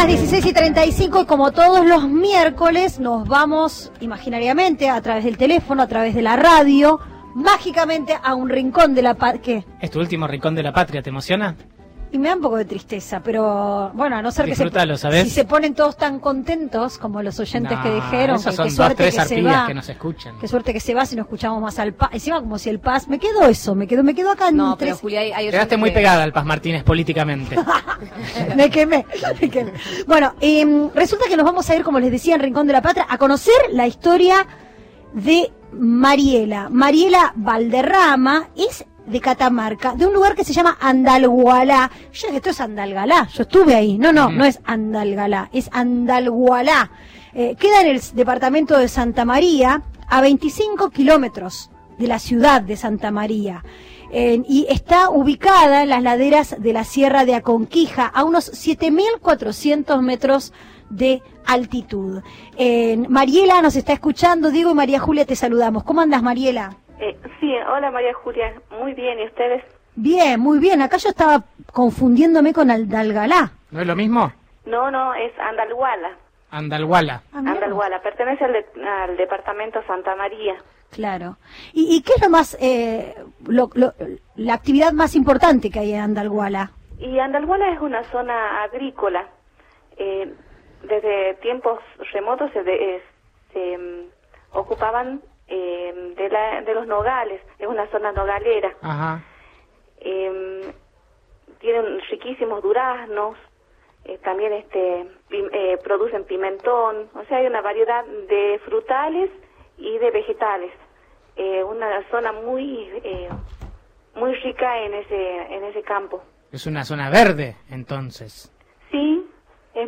las 16:35 y como todos los miércoles nos vamos imaginariamente a través del teléfono, a través de la radio, mágicamente a un rincón de la patria. ¿Qué? ¿Es tu último rincón de la patria? ¿Te emociona? Y me da un poco de tristeza, pero bueno, a no ser Disfrútalo, ¿sabes? Si se ponen todos tan contentos como los oyentes que dijeron, esos que son qué suerte 2, 3 que se arpías va, que nos escuchan. qué suerte que se va si no escuchamos más al Paz. Encima como si el Paz, me quedó eso, me quedó acá en No, pero Julia, hay quedaste muy pegada al Paz Martínez políticamente. me quemé. Bueno, resulta que nos vamos a ir, como les decía, en Rincón de la Patria, a conocer la historia de Mariela. Mariela Valderrama es de Catamarca, de un lugar que se llama Andalgualá. Yo dije, esto es Andalgalá, yo estuve ahí. No es Andalgalá, es Andalgualá. Queda en el departamento de Santa María, a 25 kilómetros de la ciudad de Santa María. Y está ubicada en las laderas de la Sierra de Aconquija, a unos 7.400 metros de altitud. Mariela nos está escuchando, Diego y María Julia te saludamos. ¿Cómo andas, Mariela? Sí, hola María Julia, muy bien, ¿y ustedes? Bien, muy bien, acá yo estaba confundiéndome con Andalgalá. ¿No es lo mismo? No, es Andalguala. Andalguala. Andalguala, pertenece al departamento Santa María. Claro. ¿Y qué es lo más, la actividad más importante que hay en Andalguala? Y Andalguala es una zona agrícola. Desde tiempos remotos se ocupaban de los nogales, es una zona nogalera. Ajá. Tienen riquísimos duraznos, también producen pimentón, o sea, hay una variedad de frutales y de vegetales. Una zona muy rica en ese campo. Es una zona verde, entonces. Sí, es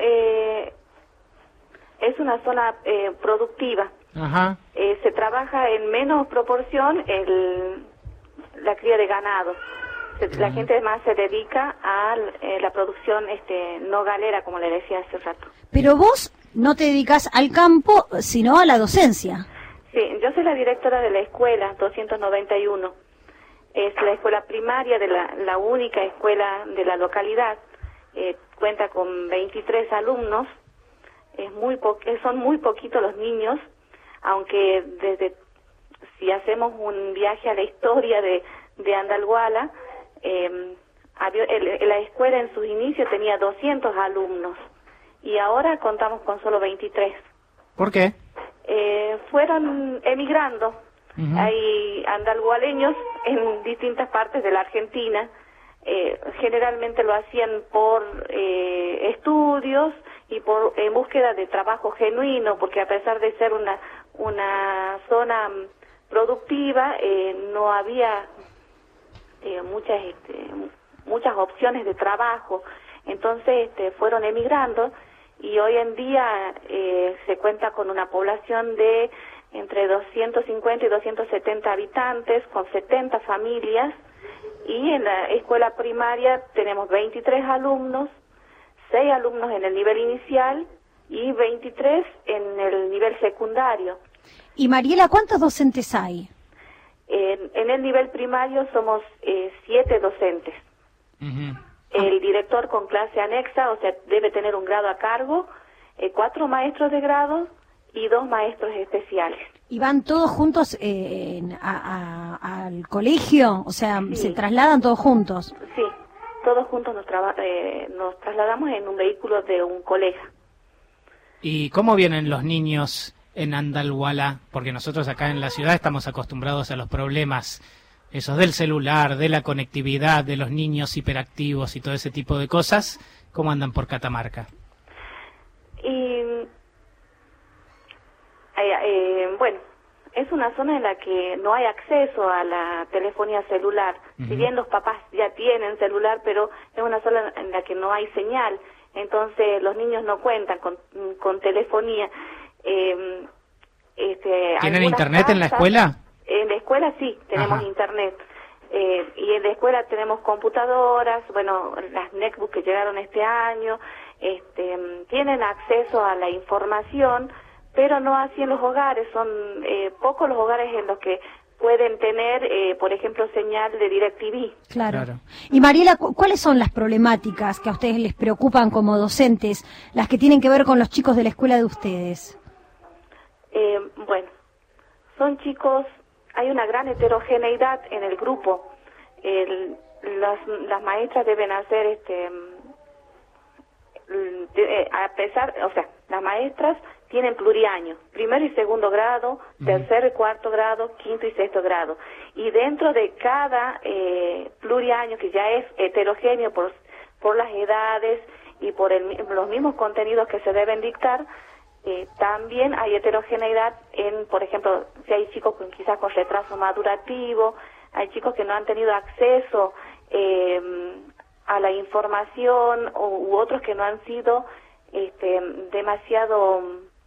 es una zona productiva. Ajá. Se trabaja en menos proporción la cría de ganado. La gente más se dedica a la producción nogalera, como le decía hace rato. Pero vos no te dedicas al campo, sino a la docencia. Sí, yo soy la directora de la escuela 291. Es la escuela primaria, la única escuela de la localidad. Cuenta con 23 alumnos. Son muy poquitos los niños, aunque si hacemos un viaje a la historia de Andalguala, la escuela en sus inicios tenía 200 alumnos y ahora contamos con solo 23. ¿Por qué? Fueron emigrando. Uh-huh. Hay andalgualeños en distintas partes de la Argentina. Generalmente lo hacían por estudios y en búsqueda de trabajo genuino, porque a pesar de ser una zona productiva, no había muchas opciones de trabajo. Entonces fueron emigrando y hoy en día se cuenta con una población de entre 250 y 270 habitantes, con 70 familias, y en la escuela primaria tenemos 23 alumnos, 6 alumnos en el nivel inicial y 23 en el nivel secundario. Y Mariela, ¿cuántos docentes hay? En el nivel primario somos 7 docentes. Uh-huh. El director con clase anexa, o sea, debe tener un grado a cargo, 4 maestros de grado y 2 maestros especiales. ¿Y van todos juntos al colegio? O sea, Sí. ¿se trasladan todos juntos? Sí, todos juntos nos trasladamos en un vehículo de un colegio. ¿Y cómo vienen los niños en Andalgualá? Porque nosotros acá en la ciudad estamos acostumbrados a los problemas esos del celular, de la conectividad, de los niños hiperactivos y todo ese tipo de cosas. ¿Cómo andan por Catamarca? Bueno, es una zona en la que no hay acceso a la telefonía celular. Uh-huh. Si bien los papás ya tienen celular, pero es una zona en la que no hay señal. Entonces los niños no cuentan con telefonía. ¿Tienen internet en la escuela? En la escuela sí, tenemos internet. Y en la escuela tenemos computadoras, bueno, las netbooks que llegaron este año, tienen acceso a la información, pero no así en los hogares. Son pocos los hogares en los que pueden tener, por ejemplo, señal de DirecTV. Claro. Y Mariela, ¿cuáles son las problemáticas que a ustedes les preocupan como docentes, las que tienen que ver con los chicos de la escuela de ustedes? Bueno, son chicos, hay una gran heterogeneidad en el grupo. Las maestras deben hacer, las maestras tienen pluriaño, primero y segundo grado, tercer y cuarto grado, quinto y sexto grado. Y dentro de cada pluriaño, que ya es heterogéneo por las edades y por los mismos contenidos que se deben dictar, también hay heterogeneidad en, por ejemplo, si hay chicos quizás con retraso madurativo, hay chicos que no han tenido acceso a la información u otros que no han sido demasiado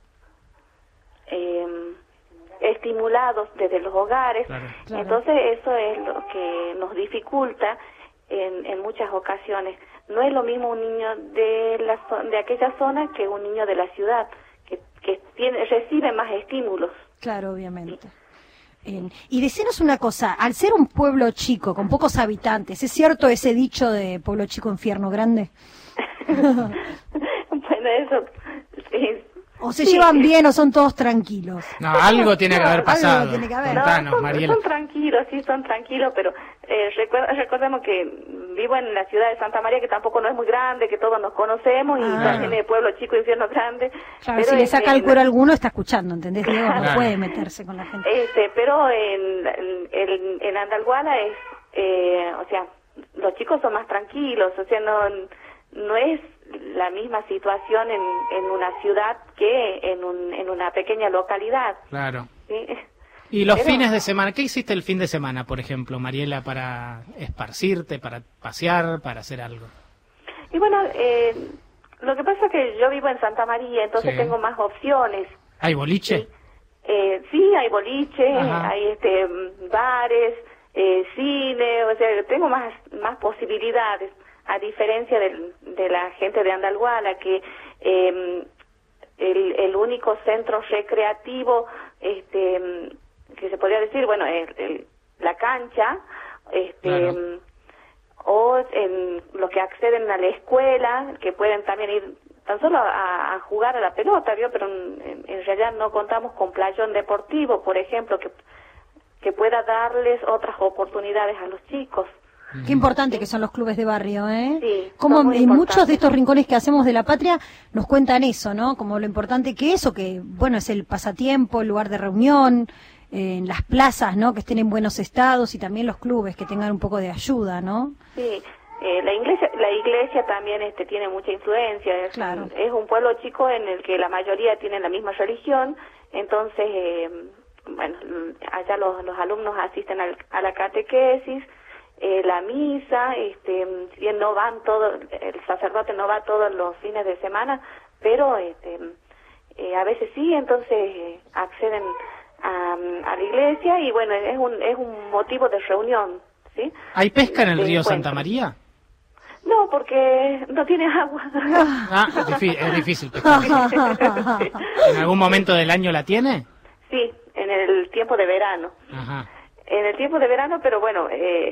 estimulados desde los hogares. Claro. Entonces eso es lo que nos dificulta en muchas ocasiones. No es lo mismo un niño de aquella zona que un niño de la ciudad, que recibe más estímulos. Claro, obviamente. Y decinos una cosa, al ser un pueblo chico, con pocos habitantes, ¿es cierto ese dicho de pueblo chico, infierno grande? Bueno, eso sí. ¿O se llevan bien o son todos tranquilos? No, algo tiene que haber pasado. Algo tiene que haber. Contanos, Mariela. Son tranquilos, sí, son tranquilos, pero recordemos que vivo en la ciudad de Santa María, que tampoco no es muy grande, que todos nos conocemos, y también el pueblo chico, infierno grande. Claro, pero si le saca el cuero a alguno, está escuchando, ¿entendés? Diego no puede meterse con la gente. Pero en Andalguala los chicos son más tranquilos, no es la misma situación en una ciudad que en una pequeña localidad. Claro. ¿Sí? ¿Y los fines de semana? ¿Qué hiciste el fin de semana, por ejemplo, Mariela, para esparcirte, para pasear, para hacer algo? Y bueno, lo que pasa es que yo vivo en Santa María, entonces tengo más opciones. ¿Hay boliche? Sí, hay boliche, hay bares, cine, tengo más posibilidades, a diferencia de la gente de Andalguala, que el único centro recreativo que se podría decir, bueno, la cancha, claro. O en los que acceden a la escuela, que pueden también ir tan solo a jugar a la pelota, ¿vio? Pero en realidad no contamos con playón deportivo, por ejemplo, que pueda darles otras oportunidades a los chicos. Qué importante que son los clubes de barrio, ¿eh? Sí, como en muchos de estos rincones que hacemos de la patria nos cuentan eso, ¿no? Como lo importante que es, o que, bueno, es el pasatiempo, el lugar de reunión, en las plazas, ¿no? Que estén en buenos estados, y también los clubes que tengan un poco de ayuda, ¿no? Sí, la iglesia también tiene mucha influencia. Claro. Es un pueblo chico en el que la mayoría tienen la misma religión, entonces, bueno, allá los alumnos asisten a la catequesis, la misa, si bien no van el sacerdote no va todos los fines de semana, pero a veces sí, entonces acceden a la iglesia, y bueno, es un motivo de reunión, ¿sí? ¿Hay pesca en el río Santa María? No, porque no tiene agua. Es difícil pescar. ¿En algún momento del año la tiene? Sí, en el tiempo de verano. Ajá. En el tiempo de verano, pero bueno,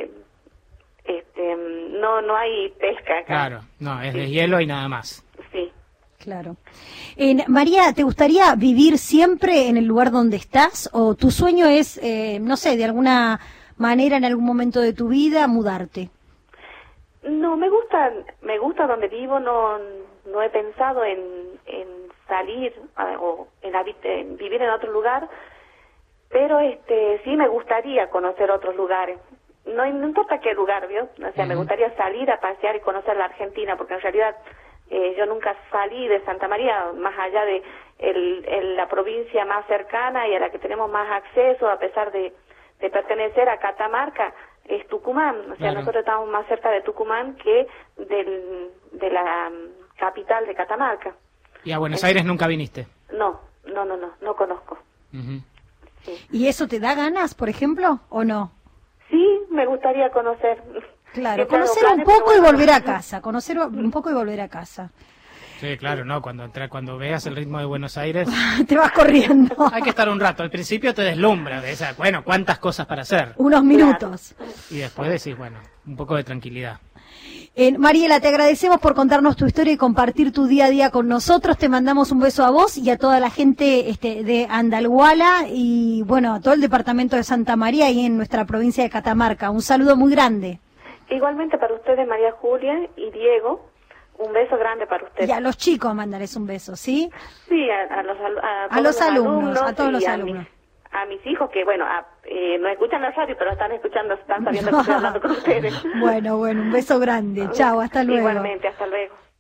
no hay pesca acá. Claro, no, es de hielo y nada más. Sí. Claro. María, ¿te gustaría vivir siempre en el lugar donde estás? ¿O tu sueño es, no sé, de alguna manera en algún momento de tu vida mudarte? No, me gusta donde vivo, no he pensado en salir o en vivir en otro lugar, pero sí me gustaría conocer otros lugares. No importa qué lugar, ¿vio? Me gustaría salir a pasear y conocer la Argentina, porque en realidad yo nunca salí de Santa María, más allá de la provincia más cercana y a la que tenemos más acceso, a pesar de pertenecer a Catamarca, es Tucumán. Claro. Nosotros estamos más cerca de Tucumán que de la capital de Catamarca. ¿Y a Buenos Aires nunca viniste? No conozco. Sí. ¿Y eso te da ganas, por ejemplo, o no? Sí, me gustaría conocer. Claro, conocer un poco y volver a casa, conocer un poco y volver a casa. Sí, claro, no, cuando veas el ritmo de Buenos Aires, Te vas corriendo. hay que estar un rato. Al principio te deslumbra de esa, bueno, cuántas cosas para hacer. Unos minutos. Y después decís, bueno, un poco de tranquilidad. Mariela, te agradecemos por contarnos tu historia y compartir tu día a día con nosotros. Te mandamos un beso a vos y a toda la gente de Andalhuala y, bueno, a todo el departamento de Santa María y en nuestra provincia de Catamarca. Un saludo muy grande. Igualmente para ustedes, María Julia y Diego, un beso grande para ustedes. Y a los chicos mandarles un beso, ¿sí? Sí, a todos los alumnos, a todos los alumnos. A mis hijos que, bueno, no escuchan la radio, pero están sabiendo que estoy hablando con ustedes. Bueno, un beso grande. Chao, hasta luego. Igualmente, hasta luego.